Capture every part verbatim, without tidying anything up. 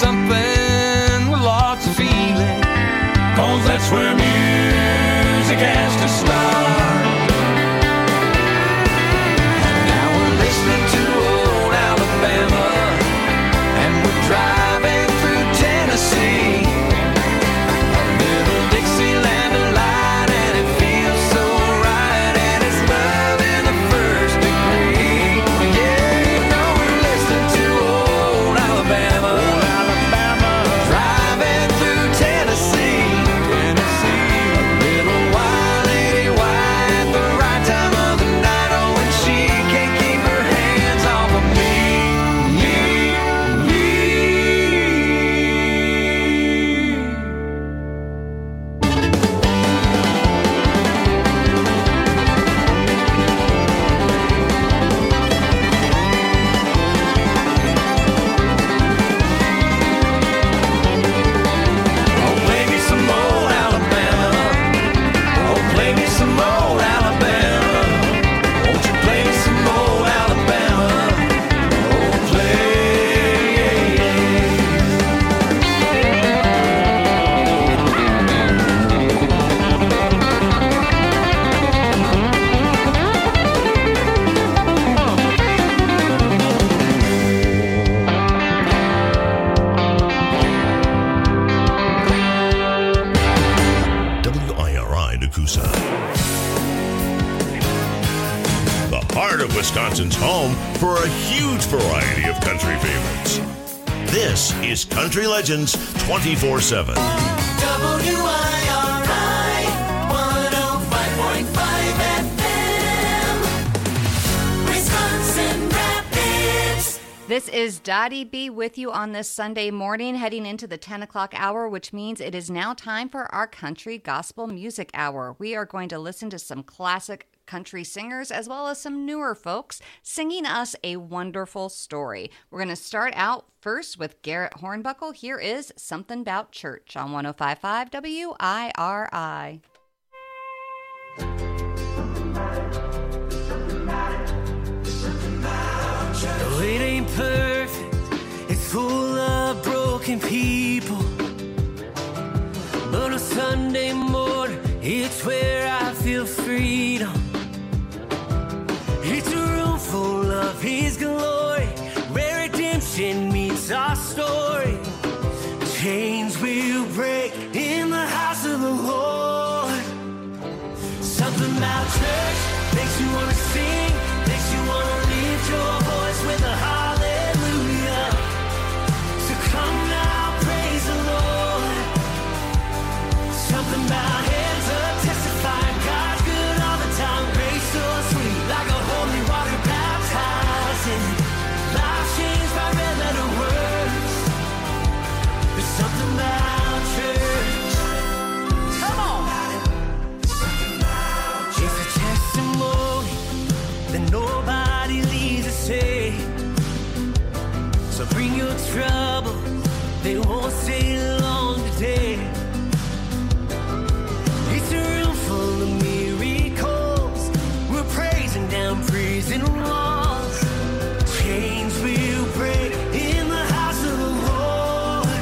something with lots of feeling, 'cause that's where music has to start. And now we're listening to old Alabama, and we're driving through Tennessee. A little Dixieland delight, and it feels so right, and it's love in the first degree. Yeah, you know we're listening to old Alabama, old Alabama, driving through Tennessee, Tennessee. A little wild lady white, the right time of the night, oh, and she can't keep her hands off of me. Oh, play me some old Alabama. Oh, play me some old Alabama. Won't you play me some old Alabama? Oh, play. W I R I Nakusa. The heart of Wisconsin's home for a huge variety of country favorites. This is Country Legends twenty-four seven. W I R I one oh five point five F M, Wisconsin Rapids. This is Dottie B with you on this Sunday morning, heading into the ten o'clock hour, which means it is now time for our country gospel music hour. We are going to listen to some classic country singers as well as some newer folks singing us a wonderful story. We're going to start out first with Garrett Hornbuckle. Here is Something About Church on one oh five point five W I R I. No, it ain't perfect. It's full of broken people. But on Sunday morning, it's where I feel freedom. It's a room full of His glory, where redemption meets our story. Chains will break in the house of the Lord. Something about church makes you wanna sing, makes you wanna lift your voice with a hallelujah. So come now, praise the Lord. Something about hands up, testifying God's good all the time. Grace so sweet, like a holy water baptizing. Life changed by red letter words. There's something about church. Come on. It's a testimony that nobody leaves the same. So bring your trouble, they won't stay long today. It's a room full of miracles. We're praising down prison walls. Chains will break in the house of the Lord.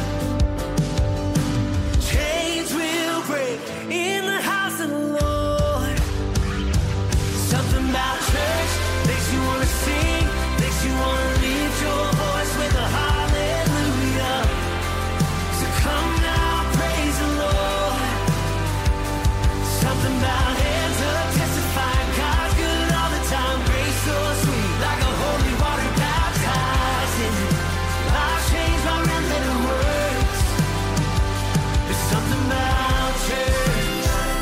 Chains will break in the house of the Lord. Something about church makes you wanna sing, makes you wanna lift your voice with a hallelujah. So come now, praise the Lord. Something about hands up, testifying God's good all the time. Grace so sweet, like a holy water baptizing. Life changed by red letter words. There's something about church.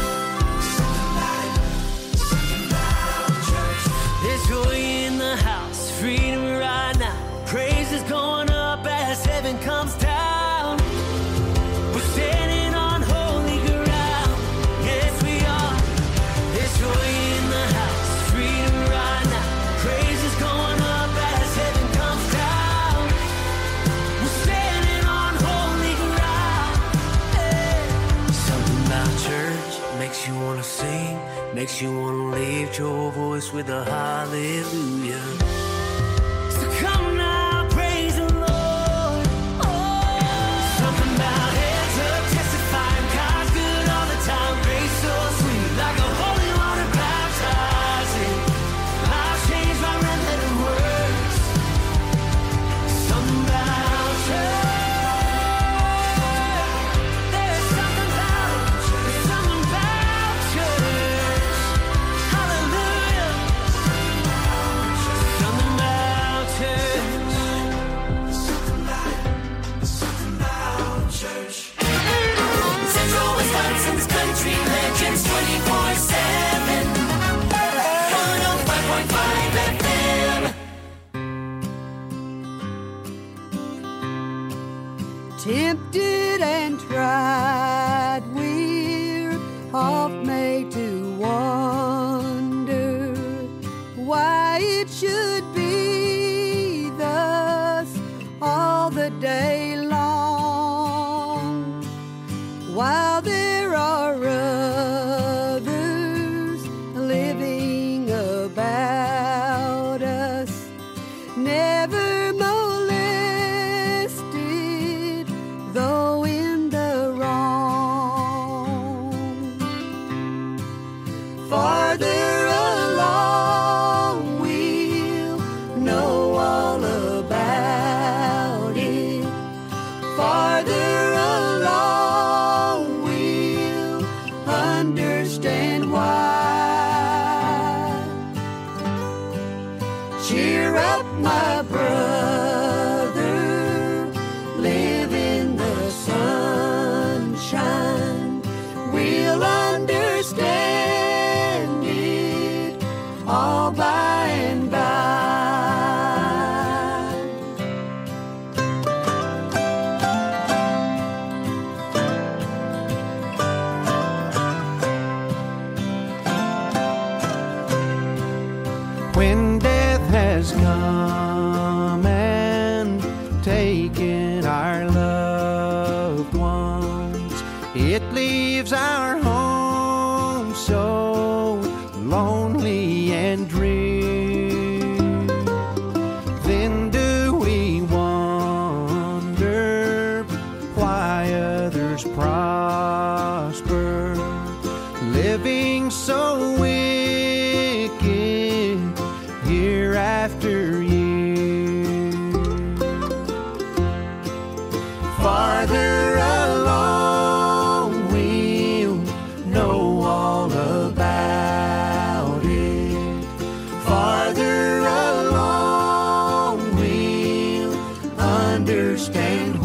Something about church. There's joy in the house, freedom right now. Praise is going up as heaven comes down. We're standing on holy ground. Yes, we are. There's joy in the house, freedom right now. Praise is going up as heaven comes down. We're standing on holy ground. Hey. Something about church makes you wanna sing, makes you wanna lift your voice with a hallelujah. So come now, praise the Lord. Oh. tempted and tried, we're oft made to wonder why it should be thus all the day long, while there are others living about us, never molested, though in the wrong. Farther along we'll know all about it. Farther along we'll understand why. Cheer up, my brother, live in the sunshine. We'll understand it all by and by. When death has come and taken our loved ones, it leaves our home so lonely and drear. Then do we wonder why others prosper, living so wicked year after year. Farther along we'll know all about it. Farther along we'll understand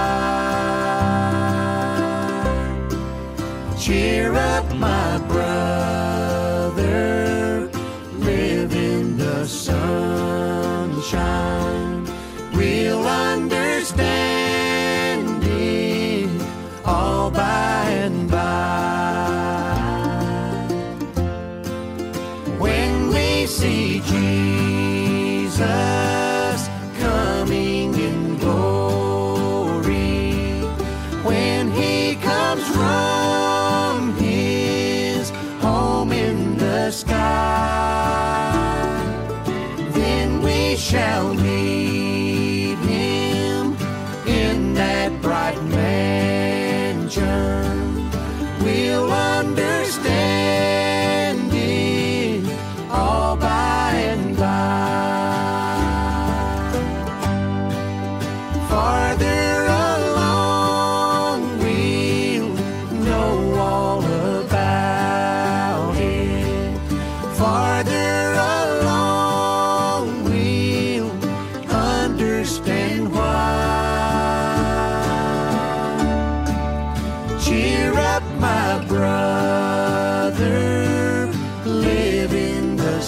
why. Cheer up, my brother, live in the sunshine. We'll understand it all by and by. When we see Jesus coming in glory, when he comes from his home in the sky, then we shall meet him in that bright mansion. We'll understand it all by and by. Farther along we'll know all about it. Farther along we'll understand why. Cheer up, my brother, live in the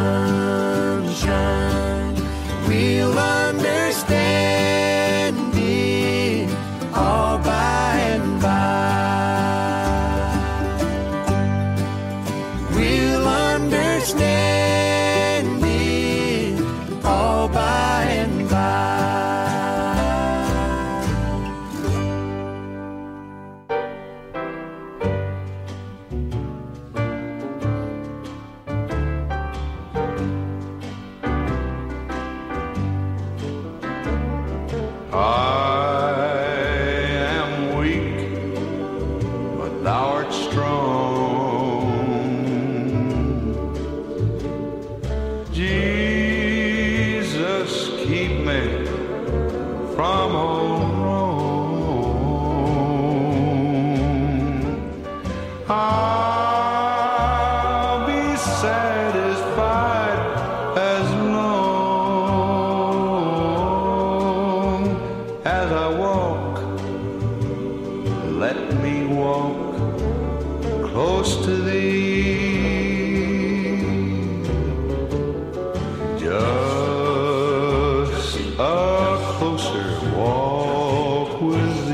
sunshine. We'll understand it all by and by. We'll understand it all by and by. I am weak, but thou art strong. Jesus, keep me from all wrong. I'll be satisfied as long as I walk. Let me walk close to thee. Just a closer walk with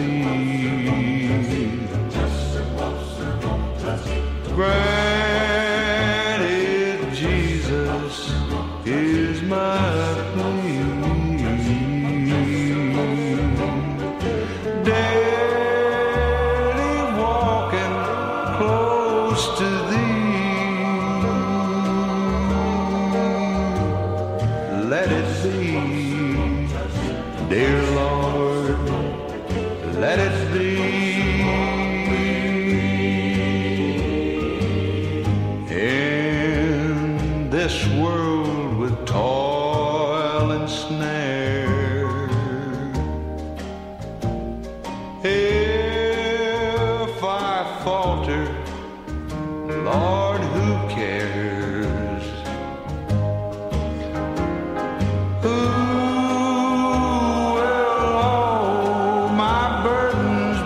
let it be. In this world with toil and snare, if I falter, Lord, who cares? Who will all my burdens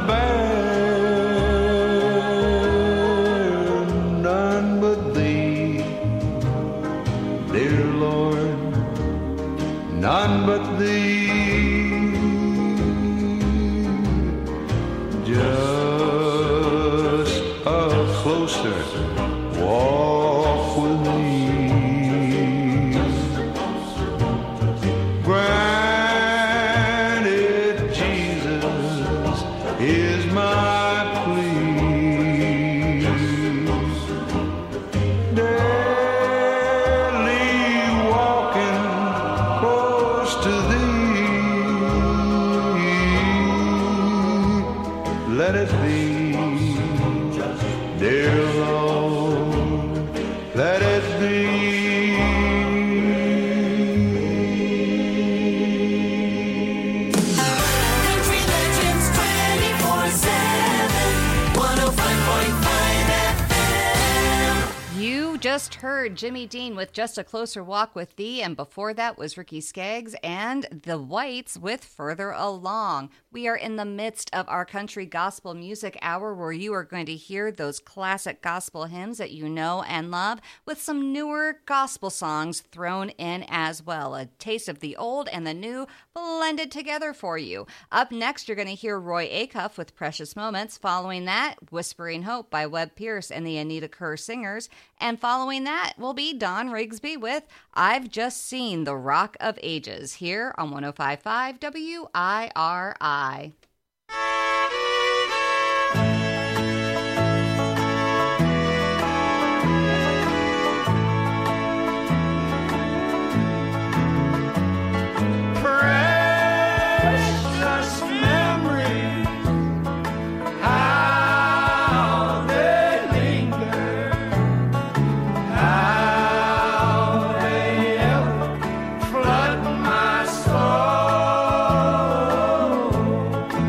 bear? None but Thee, dear Lord, none but Thee. Just a closer walk with me. Granted, Jesus is my plea. Daily walking close to Thee. Let it be, dear Lord, let it be. Country Legends twenty-four seven, one oh five point five F M. You just heard Jimmy Dean with Just a Closer Walk with Thee, and before that was Ricky Skaggs and the Whites with Further Along. We are in the midst of our country gospel music hour where you are going to hear those classic gospel hymns that you know and love with some newer gospel songs thrown in as well. A taste of the old and the new blended together for you. Up next, you're going to hear Roy Acuff with Precious Moments. Following that, Whispering Hope by Webb Pierce and the Anita Kerr Singers. And following that will be Don Rigsby with I've Just Seen the Rock of Ages here on one oh five point five W I R I. Precious memories, how they linger, how they ever flood my soul.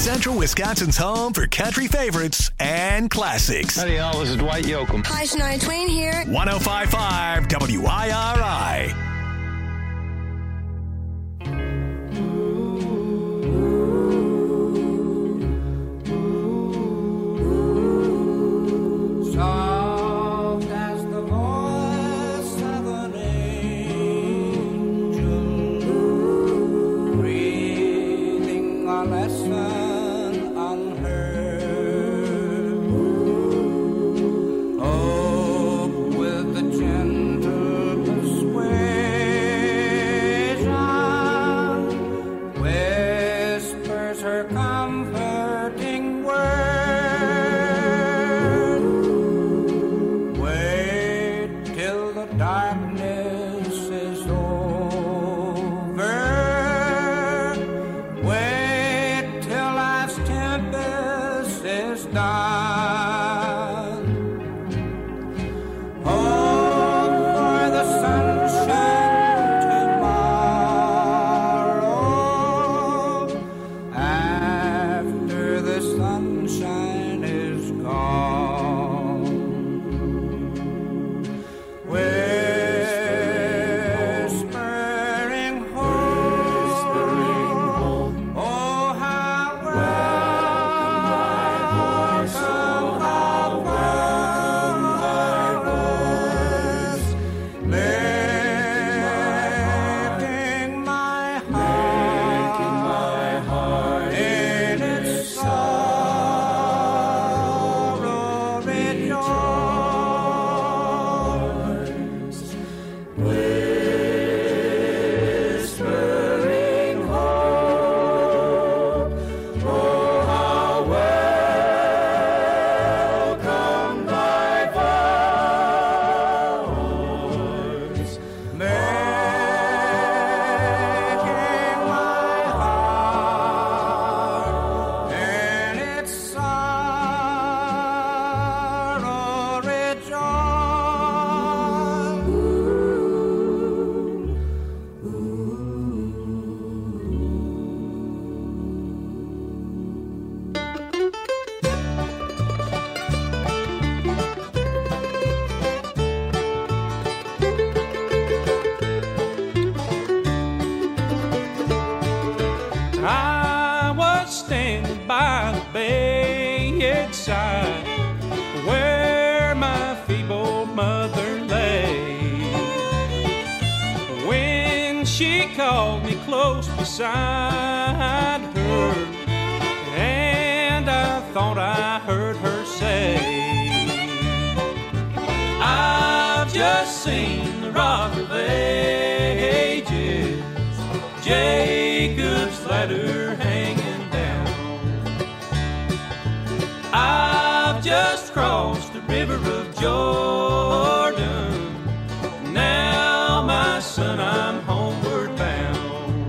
Central Wisconsin's home for country favorites and classics. Howdy, y'all. This is Dwight Yoakam. Hi, Shania Twain here. one oh five point five W I R I. Soft as the voice of an angel, breathing a lesson unheard. Hope with the gentle persuasion whispers her comforting word. Darkness is over. Wait till life's tempest is done. Hope for the sunshine tomorrow after the sunshine is gone. Whispering home, oh how welcome our words, making my heart in its sorrow rejoice. Whispering hope, oh how welcome thy voice, making my heart in its sorrow rejoice. I was standing by the bedside where my feeble mother lay, when she called me close beside her, and I thought I heard her say, I've just seen the Rock of Ages, Jacob's ladder hanging down. I've just crossed the river of Jordan. Now, my son, I'm homeward bound.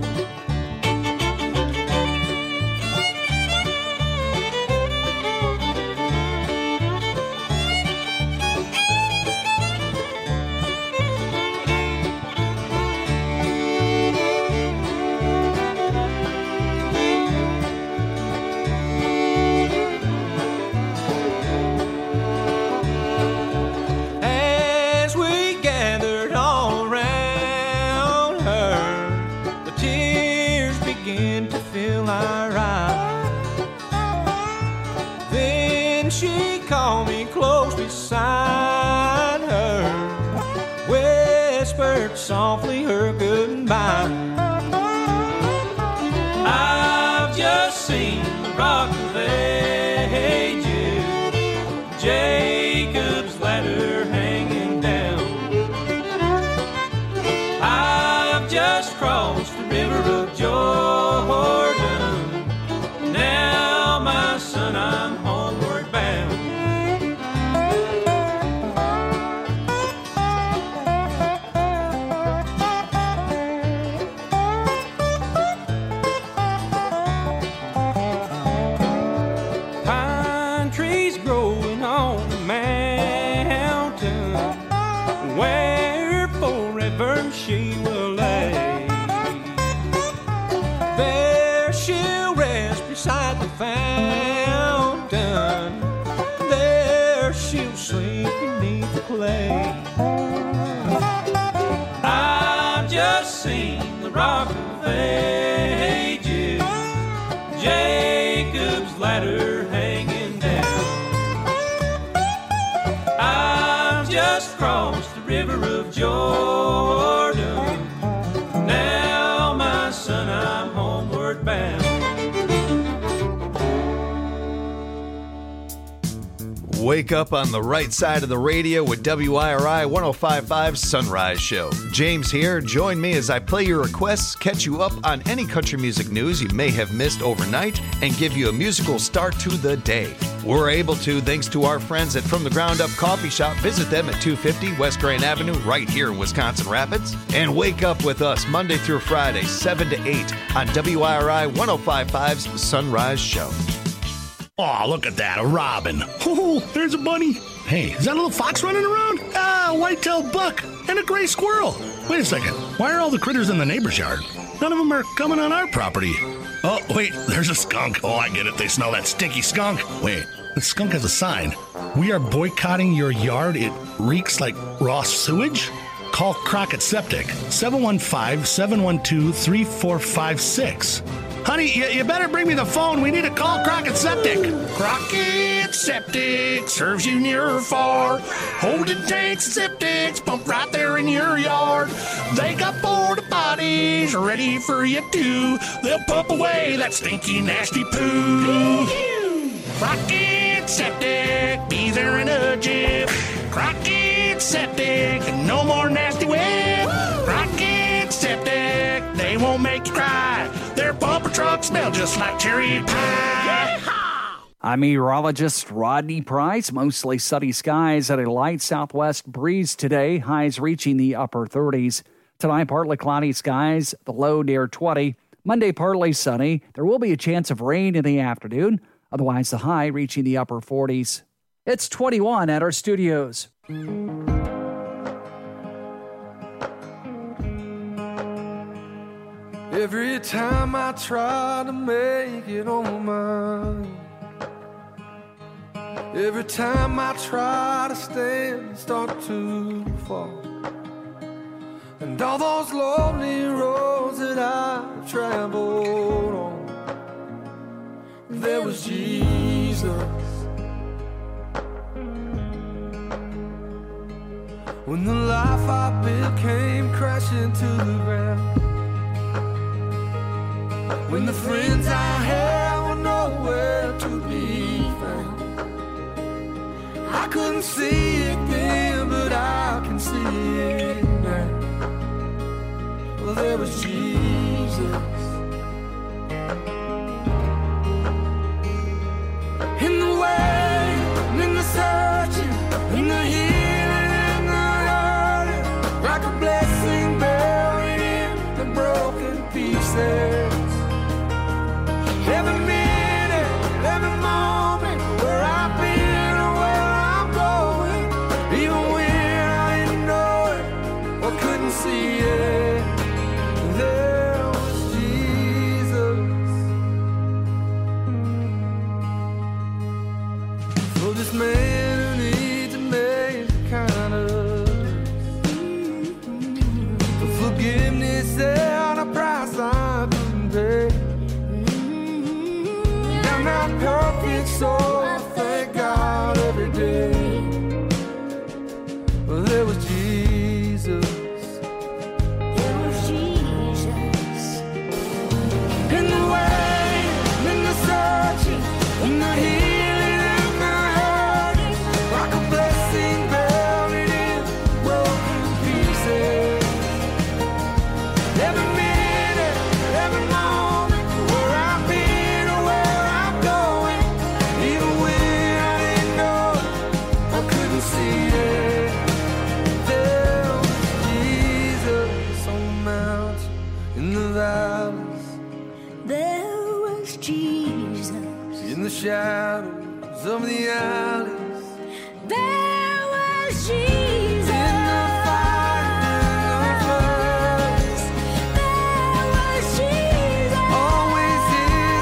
As we gathered all around her, the tears began to fill our eyes. Then she called me close beside her, whispered softly her goodbye. I've just seen the Rock of Ages, Jacob's ladder hanging down. I've just crossed the river of Jordan. Now, my son, I'm homeward bound. she'll rest beside the fountain. There she'll sleep beneath the clay. I've just seen the Rock of Ages, Jacob's ladder hanging down. I've just crossed the river of Jordan. Now, my son, I'm homeward bound. Wake up on the right side of the radio with W I R I one oh five point five Sunrise Show. James here. Join me as I play your requests, catch you up on any country music news you may have missed overnight, and give you a musical start to the day. We're able to thanks to our friends at From the Ground Up Coffee Shop. Visit them at two fifty West Grand Avenue right here in Wisconsin Rapids. And wake up with us Monday through Friday, seven to eight on W I R I one oh five point five's Sunrise Show. Aw, look at that, a robin. Oh, there's a bunny. Hey, is that a little fox running around? Ah, a white-tailed buck and a gray squirrel. Wait a second, why are all the critters in the neighbor's yard? None of them are coming on our property. Oh, wait, there's a skunk. Oh, I get it, they smell that stinky skunk. Wait, the skunk has a sign. We are boycotting your yard. It reeks like raw sewage. Call Crockett Septic, seven one five, seven one two, three four five six. Honey, you, you better bring me the phone. We need to call Crockett Septic. Crockett Septic serves you near or far. Holding tanks and septics pump right there in your yard. They got porta potties ready for you too. They'll pump away that stinky, nasty poo. Crockett Septic, be there in a jiff. Crockett Septic, no more nasty whip. Crockett Septic, they won't make you cry. Their bumper trucks smell just like cherry pie. I'm meteorologist Rodney Price. Mostly sunny skies and a light southwest breeze today. Highs reaching the upper thirties. Tonight, partly cloudy skies, the low near twenty. Monday, partly sunny. There will be a chance of rain in the afternoon. Otherwise, the high reaching the upper forties. It's twenty-one at our studios. Every time I try to make it on mine, every time I try to stand, start to fall. And all those lonely roads that I've traveled on, there was Jesus. When the life I built came crashing to the ground, when the friends I had were nowhere to be found, I couldn't see it then, but I can see it now. Well, there was Jesus. In the way, in the searching, in the healing, in the hurting, like a blessing buried in the broken pieces. Every minute, every moment, where I've been or where I'm going, even when I didn't know it or couldn't see it, there was Jesus. For this man who needs amazing kindness, for forgiveness and a price I couldn't pay. I'm not perfect, so I thank God every day. Well, there was Jesus. There was Jesus. In the way, in the searching, in the healing, in the hurting, like a blessing buried in broken pieces. Every minute, every moment, where I've been or where I'm going, even when I didn't know I couldn't see it, there was Jesus on the mountain, in the valleys, there was Jesus in the shadows of the alleys, there was Jesus in the fire, in the floods, there was Jesus always here.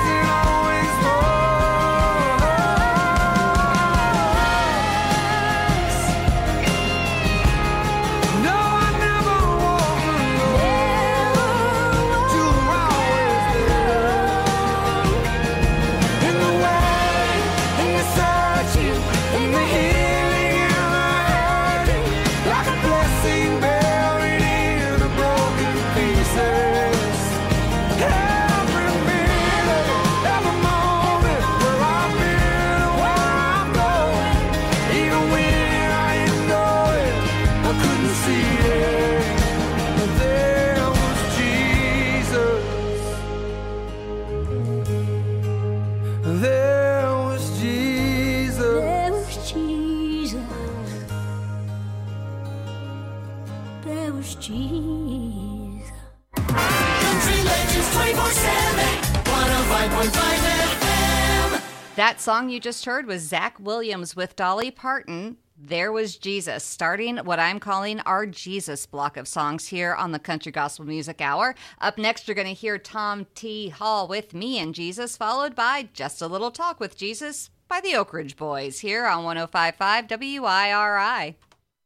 point five F M. That song you just heard was Zach Williams with Dolly Parton. There Was Jesus, starting what I'm calling our Jesus block of songs here on the Country Gospel Music Hour. Up next, you're going to hear Tom T. Hall with Me and Jesus, followed by Just a Little Talk with Jesus by the Oak Ridge Boys here on one oh five point five W I R I.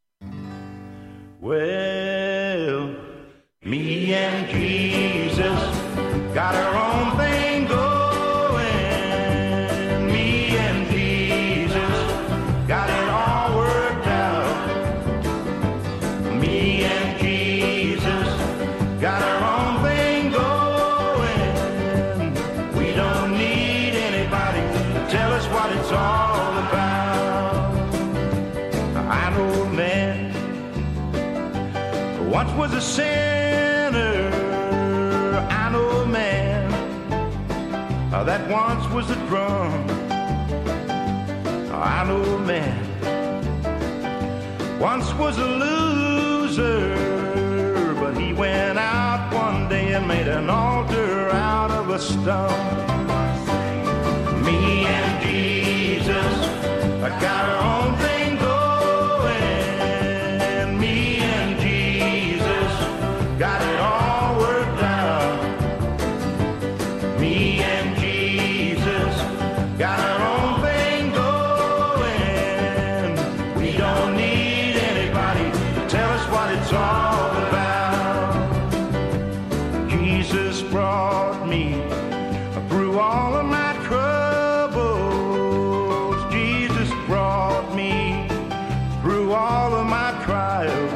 Well, me and Jesus got our own thing going. Me and Jesus got it all worked out. Me and Jesus got our own thing going. We don't need anybody to tell us what it's all about. I know a man once was a sinner. I know a man uh, that once was a drunk. I know a man once was a loser, but he went out one day and made an altar out of a stone. Me and Jesus, I got our own thing going. Me and Jesus got it all worked out. Me and Jesus got our own thing going. We don't need anybody to tell us what it's all about. Jesus brought me through all of my troubles. Jesus brought me through all of my trials.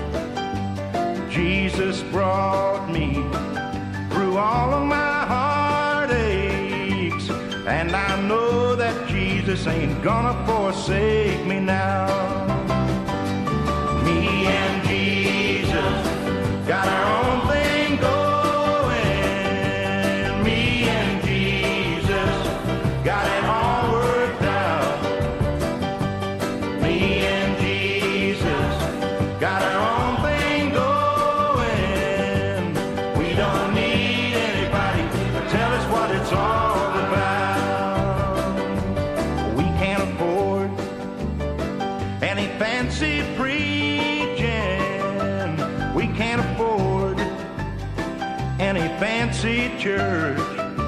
Jesus brought me through all of my heartaches, and I know that Jesus ain't gonna forsake me now. Me and Jesus got our own thing going. Me and Jesus got it all worked out. Me and Jesus got our own thing going. We don't need anybody to tell us what it's all about. We can't afford any fancy preaching. We can't afford any fancy church.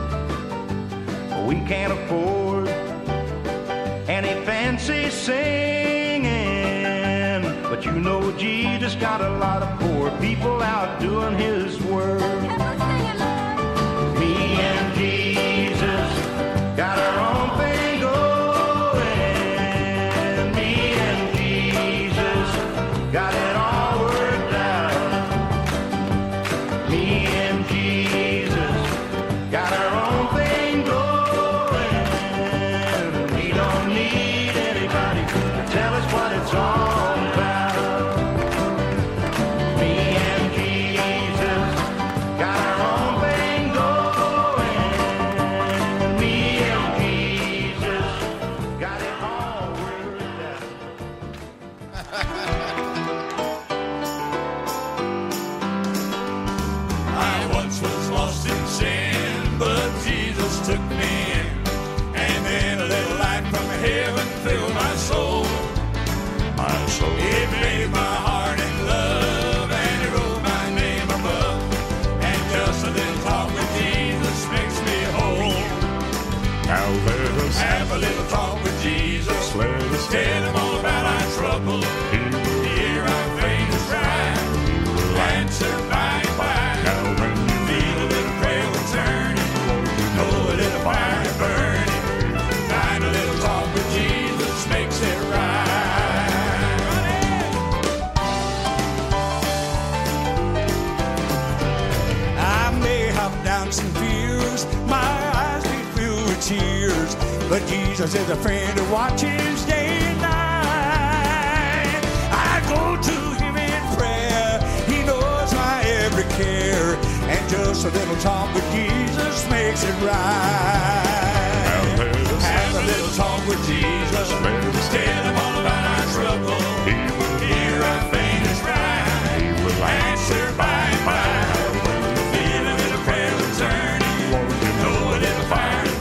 We can't afford any fancy singing. But you know Jesus got a lot of poor people out doing his work. Me and Jesus got our own thing going. Me and Jesus got it all worked out. Me and Jesus got our own thing going. We don't need anybody to tell us what it's all about. Me and Jesus got our own thing going. Me and Jesus got it all worked out. I once was lost in sin, but Jesus took me in. And then a little light from heaven filled my soul. My soul. It made my heart in love, and it wrote my name above. And just a little talk with Jesus makes me whole. Now let us have a little talk with Jesus. Let us tell him all about our trouble. Hear our faith cry. Answer by and by. Now when you feel a little prayer will turn it, know a little fire burning. Find a little talk with Jesus makes it right. I may have doubts and fears, my eyes may fill with tears, but Jesus is a friend who watches day and night. I go to him in prayer, he knows my every care, and just a little talk with Jesus makes it right. Have a little talk with Jesus, tell him all about our trouble. Hear our faintest cry, answer by and by. Feel a little prayer returning, know a little fire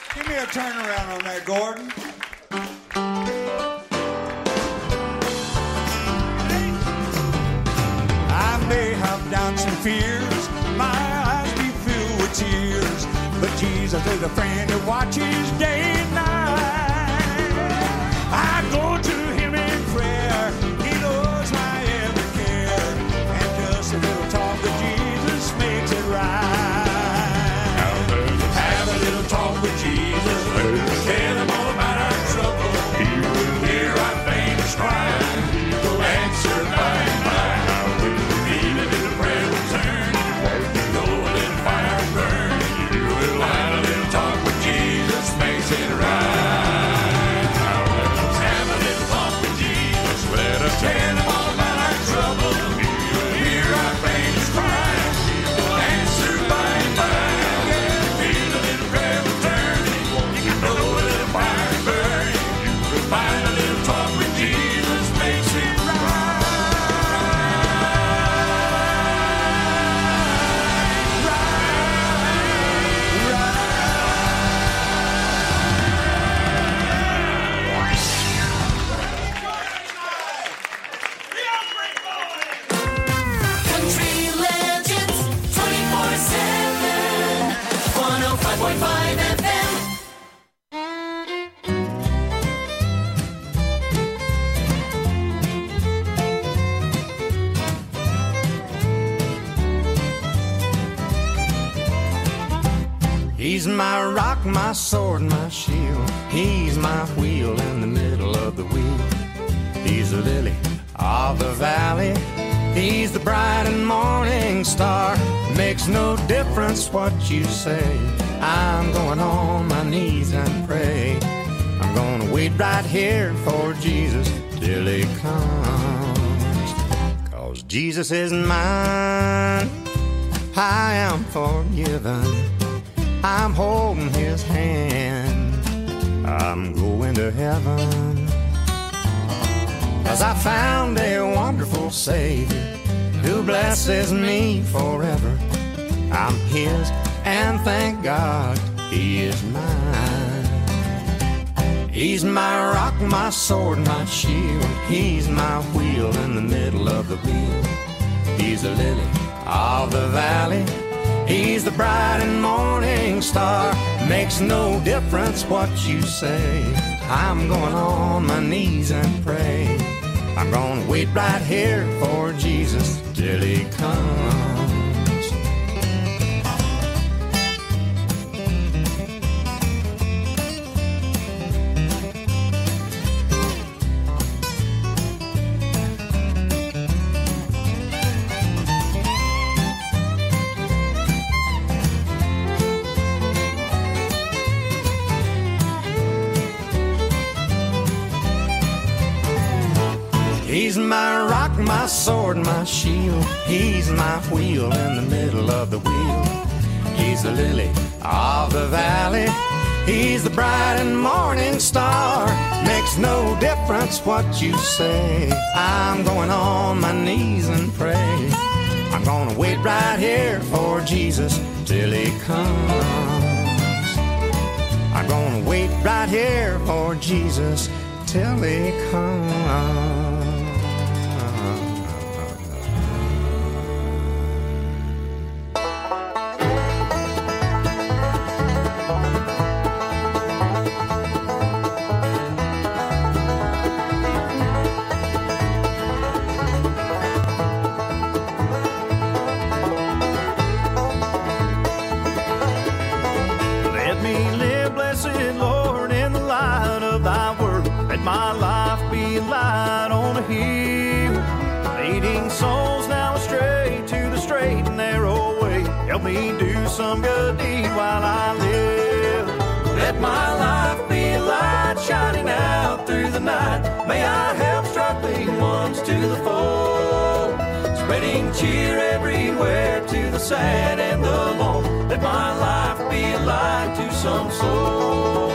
Give me a turnaround on that, Gordon. I may have doubts and fears, my eyes be filled with tears, but Jesus is a friend who watches day and night. I go to him in prayer, he knows my every care, and just a little talk with Jesus makes it right. Have a little talk with Jesus, tell him all about our trouble. He will hear our faintest cry, he will answer by and by. Feel a little prayer will turn, go a little fire burn. You will have a little talk with Jesus, makes it right. Have a little talk with Jesus, let us tell him all about our trouble. He will hear our faintest cry, he will answer by and by. Feel a little prayer will turn, you can know a little fire burn. You will find a little talk with Jesus, makes it right. Country Legends twenty-four seven, one oh five point five F M. He's my rock, my sword, my shield. He's my wheel in the middle of the wheel. He's the lily of the valley. He's the bright and morning star. Makes no difference what you say. I'm going on my knees and pray. I'm gonna wait right here for Jesus till he comes. 'Cause Jesus is mine. I am forgiven. I'm holding his hand. I'm going to heaven. 'Cause I found a wonderful Savior who blesses me forever. I'm his, and thank God he is mine. He's my rock, my sword, my shield. He's my wheel in the middle of the wheel. He's the lily of the valley. He's the bright and morning star. Makes no difference what you say. I'm going on my knees and pray. I'm gonna wait right here for Jesus till he comes. He's my rock, my sword, my shield. He's my wheel in the middle of the wheel. He's the lily of the valley. He's the bright and morning star. Makes no difference what you say. I'm going on my knees and pray. I'm gonna wait right here for Jesus till he comes. I'm gonna wait right here for Jesus till he comes. Let me live, blessed Lord, in the light of thy word. Let my life be a light on a hill, leading souls now astray to the straight and narrow way. Help me do some good deed while I live. Let my life be a light shining out through the night. May I help struggling ones to the fold, spreading cheer everywhere to the sad and the lone. Let my life be a light to some soul.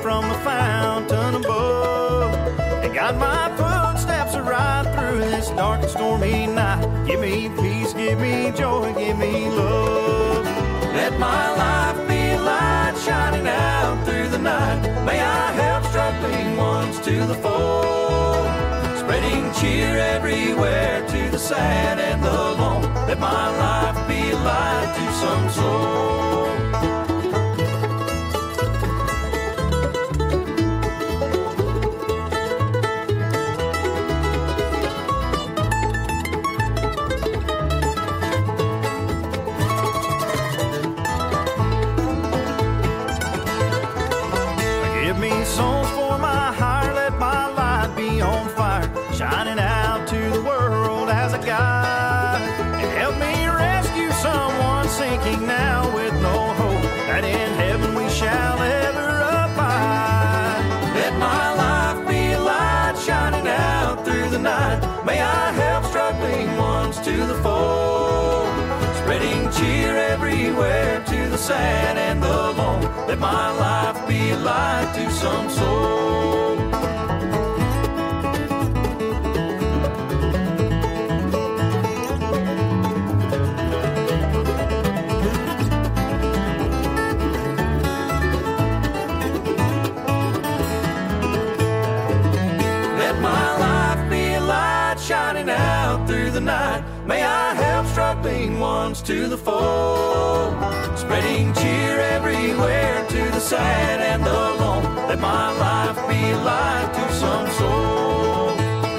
from the fountain above. And guide my footsteps right through this dark and stormy night. Give me peace, give me joy, give me love. Let my life be a light shining out through the night. May I help struggling ones to the fore, spreading cheer everywhere to the sad and the lone. Let my life be a light to some soul. Give me souls for my hire, let my light be on fire, shining out to the world as a guide. And help me rescue someone sinking now with no hope, that in heaven we shall ever abide. Let my life be a light shining out through the night. May I help struggling ones to the fore, spreading cheer everywhere to the sad and the lone. Let my life be a light to some soul. Let my life be a light shining out through the night. May I help struggling ones to the fore, spreading cheer everywhere to the sad and the lone. Let my life be a light to some soul.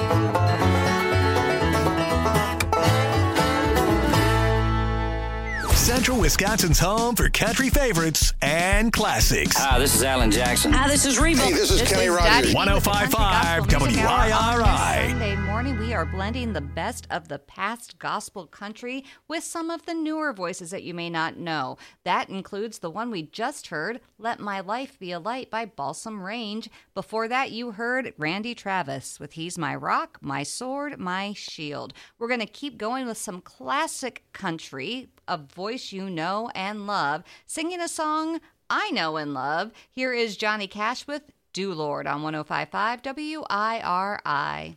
Central Wisconsin's home for country favorites and classics. Hi, this is Alan Jackson. Hi, this is Reba. Hey, this is This Kenny is Rogers. Daddy one oh five point five with the Country W Gospel I Music R Hour. I. On this Sunday morning, we are blending the best of the past gospel country with some of the newer voices that you may not know. That includes the one we just heard, Let My Life Be a Light by Balsam Range. Before that, you heard Randy Travis with He's My Rock, My Sword, My Shield. We're going to keep going with some classic country, a voice you know and love, singing a song I know and love. Here is Johnny Cash with Do Lord on one oh five point five W I R I.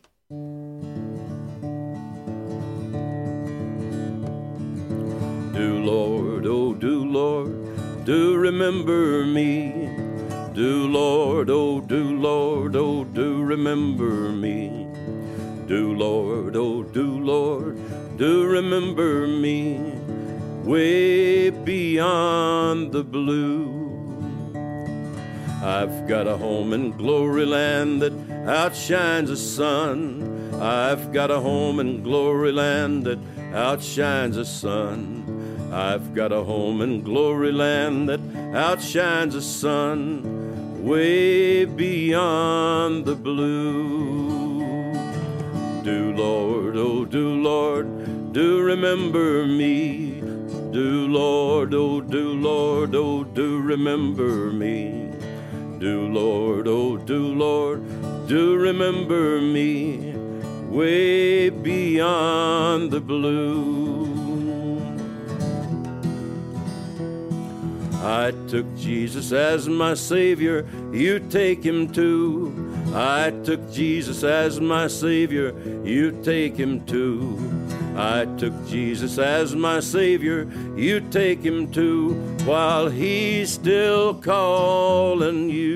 Do Lord, oh do Lord, do remember me. Do Lord, oh do Lord, oh do remember me. Do Lord, oh do Lord, do remember me. Way beyond the blue, I've got a home in glory land that outshines the sun. I've got a home in glory land that outshines the sun. I've got a home in glory land that outshines the sun. Way beyond the blue. Do Lord, oh do Lord, do remember me. Do Lord, oh do Lord, oh do remember me. Do Lord, oh do Lord, do remember me. Way beyond the blue. I took Jesus as my Savior, you take him too. I took Jesus as my Savior, you take him too. I took Jesus as my Savior, you take him too, while he's still calling you.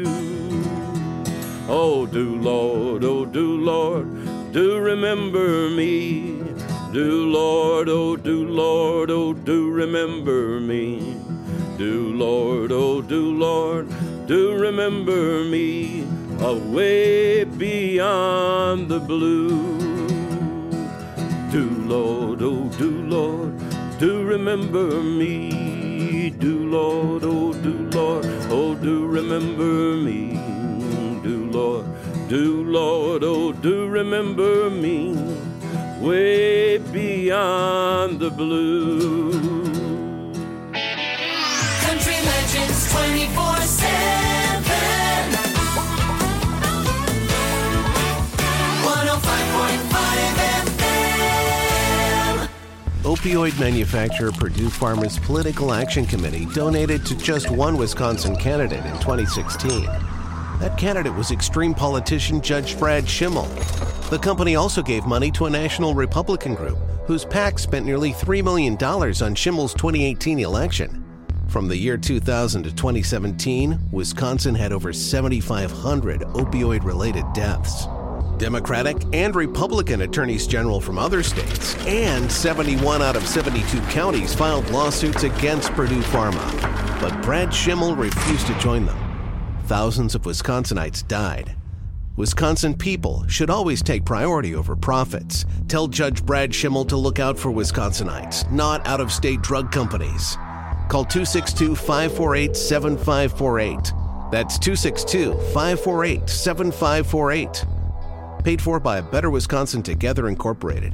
Oh, do Lord, oh, do Lord, do remember me. Do Lord, oh, do Lord, oh, do remember me. Do Lord, oh, do Lord, do remember me, away beyond the blue. Do Lord, oh, do Lord, do remember me. Do Lord, oh, do Lord, oh, do remember me. Do Lord, do Lord, oh, do remember me, way beyond the blue. Country Legends twenty-four seven. one oh five point five F M. Opioid manufacturer Purdue Pharma's Political Action Committee donated to just one Wisconsin candidate in twenty sixteen. That candidate was extreme politician Judge Brad Schimmel. The company also gave money to a national Republican group whose PAC spent nearly three million dollars on Schimmel's twenty eighteen election. From the year two thousand to twenty seventeen, Wisconsin had over seventy-five hundred opioid-related deaths. Democratic and Republican attorneys general from other states and seventy-one out of seventy-two counties filed lawsuits against Purdue Pharma. But Brad Schimmel refused to join them. Thousands of Wisconsinites died. Wisconsin people should always take priority over profits. Tell Judge Brad Schimmel to look out for Wisconsinites, not out-of-state drug companies. Call two six two, five four eight, seven five four eight. That's two six two, five four eight, seven five four eight. Paid for by Better Wisconsin Together Incorporated.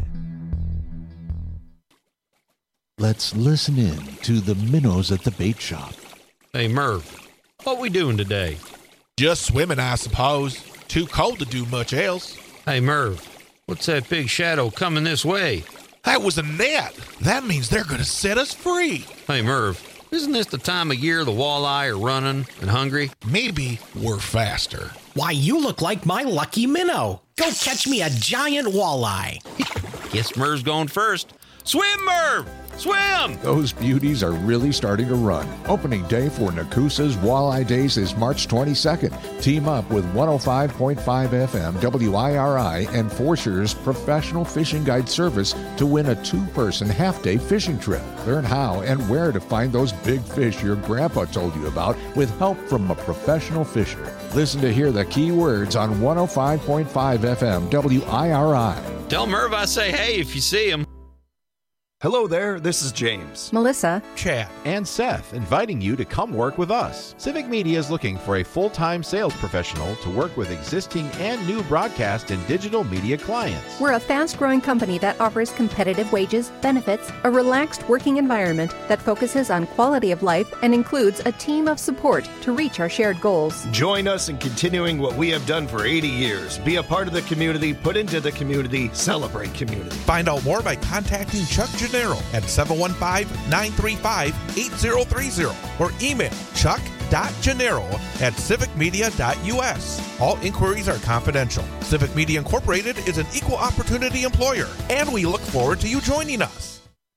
Let's listen in to the minnows at the bait shop. Hey, Merv, what we doing today? Just swimming, I suppose. Too cold to do much else. Hey, Merv, what's that big shadow coming this way? That was a net. That means they're going to set us free. Hey, Merv, isn't this the time of year the walleye are running and hungry? Maybe we're faster. Why, you look like my lucky minnow. Go catch me a giant walleye. Guess Merv's going first. Swim, Merv! Swim! Those beauties are really starting to run. Opening day for Nakusa's Walleye Days is March twenty-second. Team up with one oh five point five F M W I R I and Forscher's professional fishing guide service to win a two-person half-day fishing trip. Learn how and where to find those big fish your grandpa told you about with help from a professional fisher. Listen to hear the key words on one oh five point five F M W I R I. Tell Merv I say hey if you see him. Hello there, this is James. Melissa. Chad. And Seth, inviting you to come work with us. Civic Media is looking for a full-time sales professional to work with existing and new broadcast and digital media clients. We're a fast-growing company that offers competitive wages, benefits, a relaxed working environment that focuses on quality of life and includes a team of support to reach our shared goals. Join us in continuing what we have done for eighty years. Be a part of the community, put into the community, celebrate community. Find out more by contacting Chuck Gennaro at seven one five, nine three five, eight zero three zero or email chuck dot gennaro at civic media dot u s. All inquiries are confidential. Civic Media Incorporated is an equal opportunity employer, and we look forward to you joining us.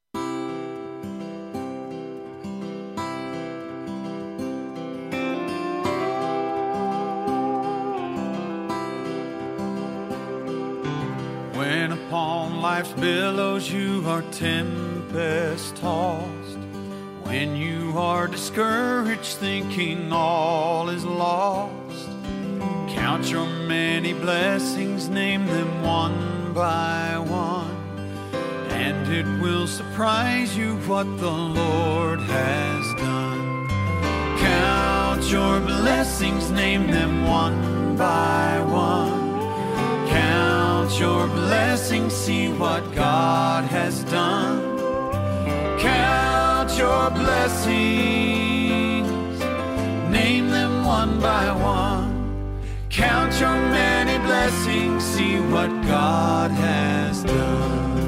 When upon life's billows you are tempest tossed, when you are discouraged thinking all is lost, count your many blessings, name them one by one, and it will surprise you what the Lord has done. Count your blessings, name them one by one. Count your blessings, see what God has done. Count your blessings, name them one by one. Count your many blessings, see what God has done.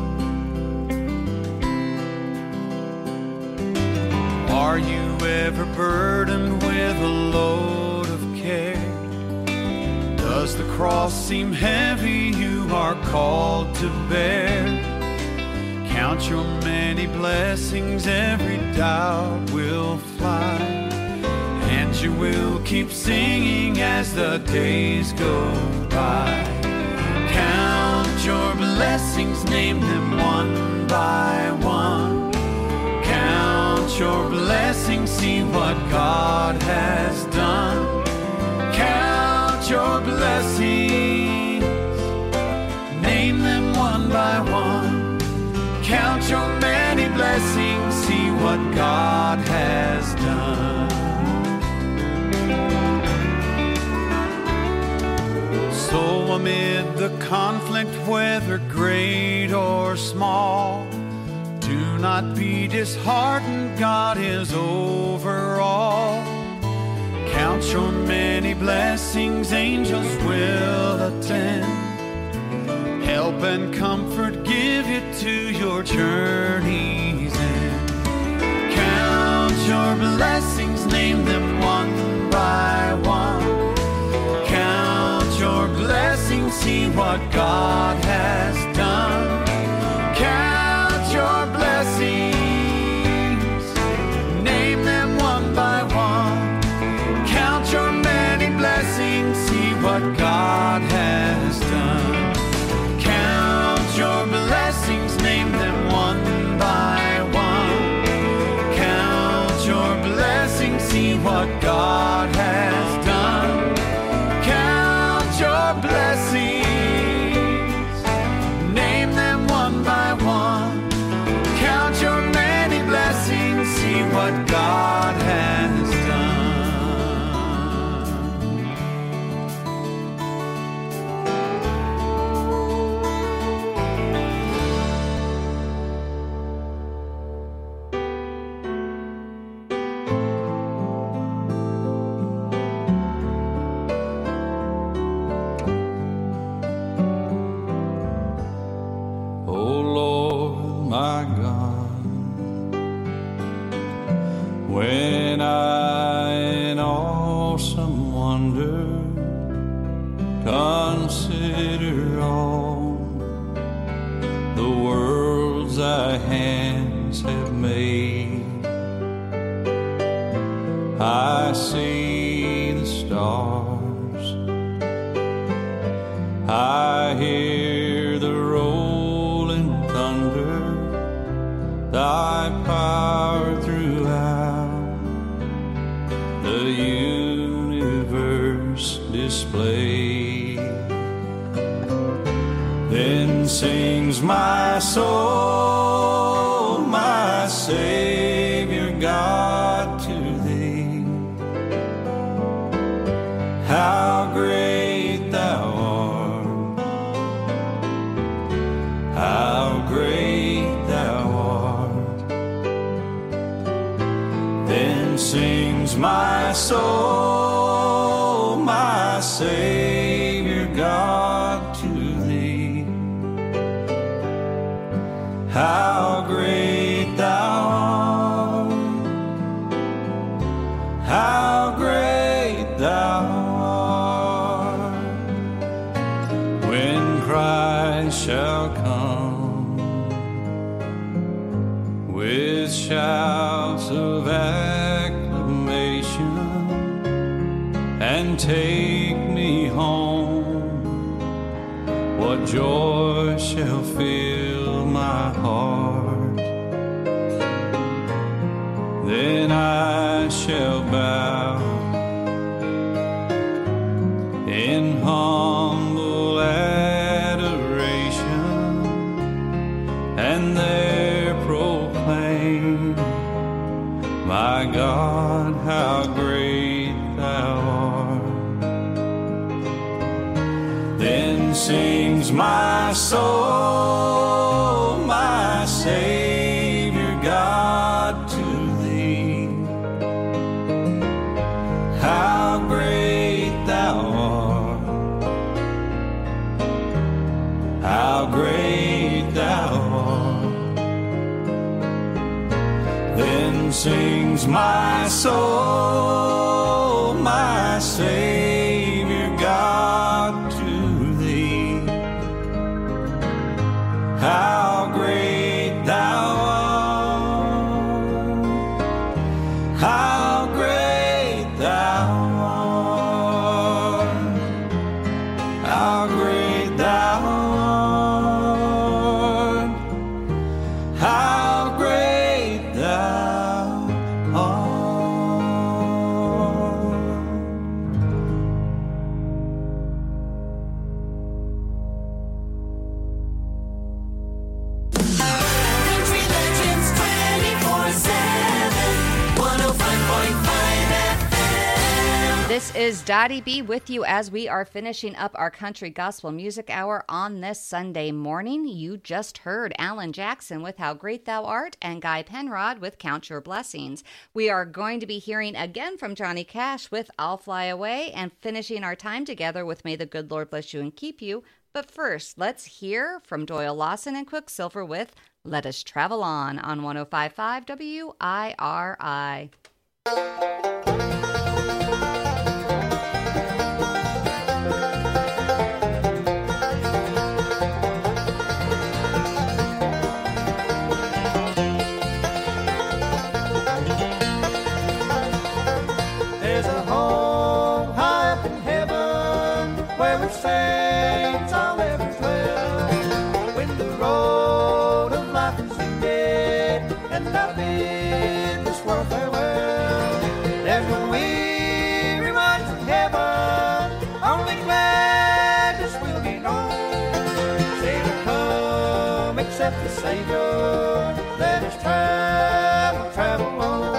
Are you ever burdened with a load of care? Does the cross seem heavy you are called to bear? Count your many blessings, every doubt will fly, and you will keep singing as the days go by. Count your blessings, name them one by one. Count your blessings, see what God has done. Count your blessings, name them one by one. Count your many blessings, see what God has done. So amid the conflict, whether great or small, do not be disheartened, God is over all. Count your many blessings, angels will attend. Help and comfort, give it to your journey's end. Count your blessings, name them one by one. see what God has done. Count your blessings, name them one by one. Count your many blessings, see what God has done. Count your blessings, name them one by one. Count your blessings, see what God has done. Count your blessings, name them one by one. Count your many blessings, see what God has done. Oh Lord, my God, when I in awesome wonder consider all the worlds thy hands have made, I see the stars, I hear the rolling thunder, thy power throughout the universe display. Then sings my soul, my Savior God, to thee. How great thou art, how great thou art. Then sings my soul, my Savior God, to thee. How great thou art, how great thou art. When Christ shall come with shouts of acclamation and take me home, what joy shall fill my heart. Then I shall bow in humble adoration and there proclaim, my God, how great thou art. Then sings my soul, my Savior God, to thee. How great thou art, how great thou art. Then sings my soul, my Savior God, to thee. How great thou art, how great thou art, how great thou art, how great thou art. Country Legends twenty-four seven, one oh five point five F M. This is Dottie B with you as we are finishing up our country gospel music hour on this Sunday morning. You just heard Alan Jackson with How Great Thou Art and Guy Penrod with Count Your Blessings. We are going to be hearing again from Johnny Cash with I'll Fly Away and finishing our time together with May the Good Lord Bless You and Keep You. But first, let's hear from Doyle Lawson and Quicksilver with Let Us Travel On on one oh five point five W I R I. except the Savior. Let us travel, travel on.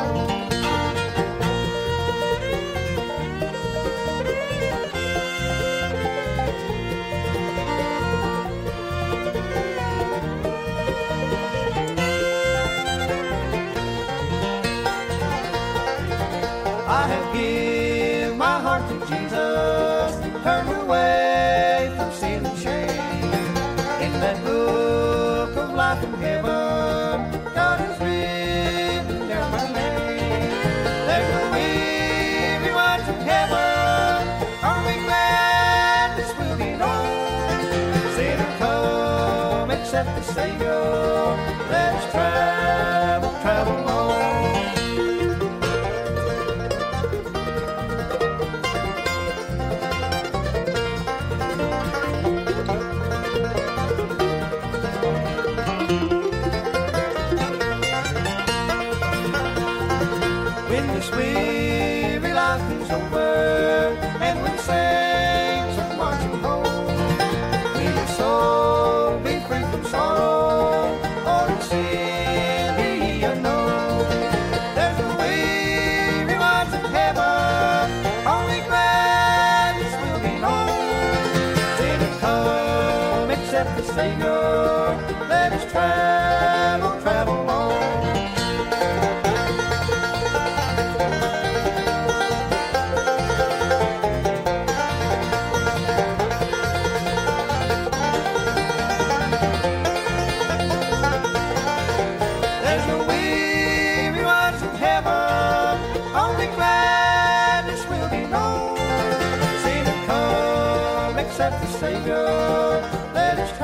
I have given my heart to Jesus, turned away from sin and shame. In that book of life in heaven, God has written down my name. There's no weary ones in heaven, only gladness will be known. Sinner come, accept the Savior, let us travel, travel on. When this weary life is over, and when saints are marching home, may your soul be free from sorrow, or in sin be unknown. There's no weary ones in heaven, only gladness will be known. Sinner come, accept the Savior, let us travel, travel on. There's no weary ones in heaven, only gladness will be known. Sinner come, accept the Savior, let us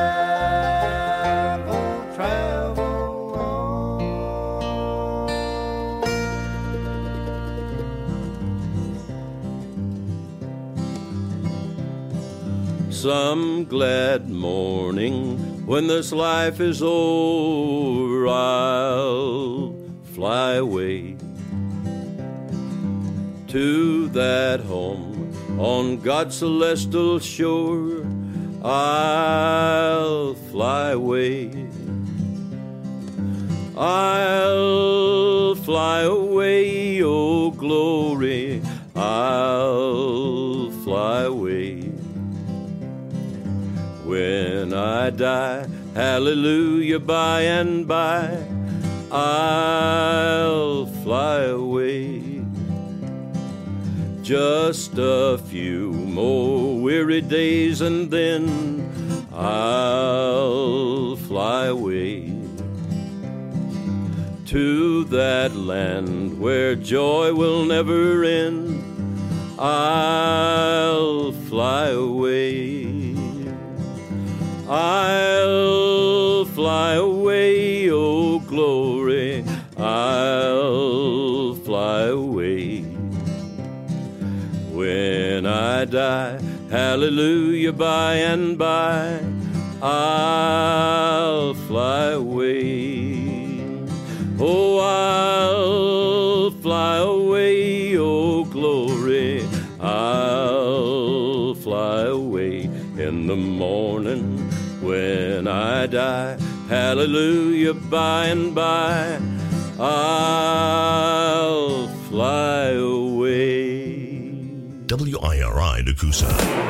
travel, travel on. Some glad morning when this life is over, I'll fly away to that home on God's celestial shore. I'll fly away. I'll fly away, oh glory. I'll fly away. When I die, hallelujah, by and by, I'll fly away. Just a few more weary days and then I'll fly away to that land where joy will never end. I'll fly away. I'll fly away, oh glory, I'll fly away. When I die, hallelujah, by and by, I'll fly away. Oh, I'll fly away, oh glory, I'll fly away in the morning. When I die, hallelujah, by and by, I'll fly away. W I R I Nakusa.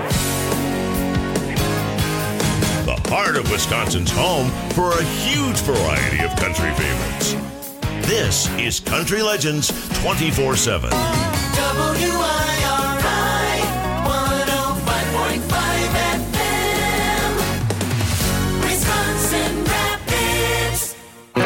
The heart of Wisconsin's home for a huge variety of country favorites. This is Country Legends twenty-four seven. W I R I one oh five point five F M, Wisconsin Rapids.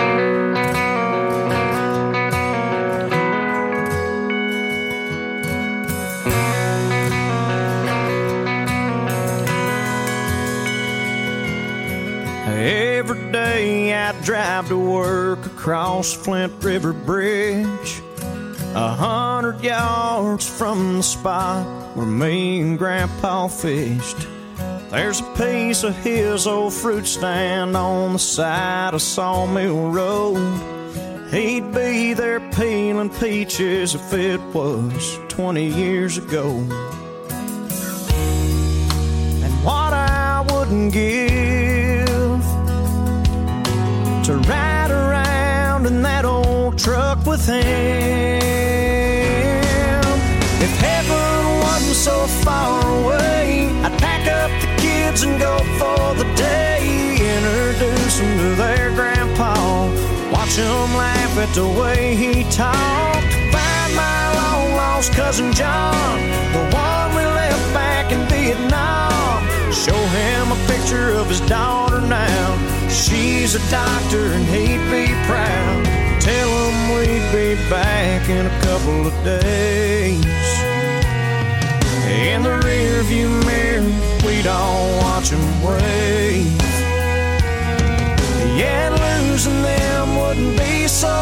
Every day I drive to work across Flint River Bridge, a hundred yards from the spot where me and Grandpa fished. There's a piece of his old fruit stand on the side of Sawmill Road. He'd be there peeling peaches if it was twenty years ago. And what I wouldn't give with him. If heaven wasn't so far away, I'd pack up the kids and go for the day. Introduce them to their grandpa, watch them laugh at the way he talked. Find my long lost cousin John, the one we left back in Vietnam. Show him a picture of his daughter now. She's a doctor and he'd be proud. Tell him we'd be back in a couple of days. In the rear view mirror, we'd all watch him wave.